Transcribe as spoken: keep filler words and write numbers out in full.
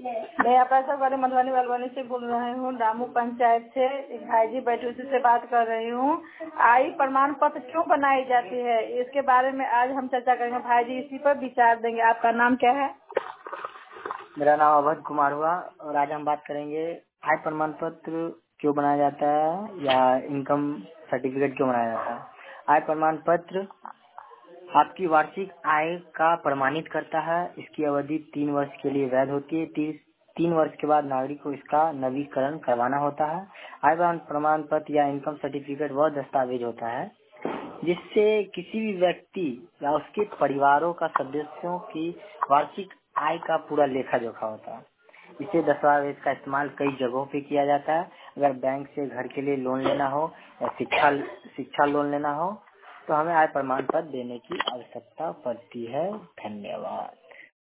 मैं पैसा वाले मधुबनी बालवानी से बोल रहे हूँ, दामू पंचायत से। एक भाई जी बैठे उसी से बात कर रही हूँ। आई प्रमाण पत्र क्यों बनाई जाती है, इसके बारे में आज हम चर्चा करेंगे। भाई जी इसी पर विचार देंगे। आपका नाम क्या है? मेरा नाम अवध कुमार हुआ और आज हम बात करेंगे आय प्रमाण पत्र क्यों बनाया जाता है या इनकम सर्टिफिकेट क्यों बनाया जाता है। आय प्रमाण पत्र आपकी वार्षिक आय का प्रमाणित करता है। इसकी अवधि तीन वर्ष के लिए वैध होती है। तीस तीन वर्ष के बाद नागरिक को इसका नवीकरण करवाना होता है। आय प्रमाण पत्र या इनकम सर्टिफिकेट वह दस्तावेज होता है जिससे किसी भी व्यक्ति या उसके परिवारों का सदस्यों की वार्षिक आय का पूरा लेखा जोखा होता है। इसे दस्तावेज का इस्तेमाल कई जगहों पे किया जाता है। अगर बैंक से घर के लिए लोन लेना हो या शिक्षा शिक्षा लोन लेना हो तो हमें आय प्रमाण पत्र देने की आवश्यकता पड़ती है। धन्यवाद।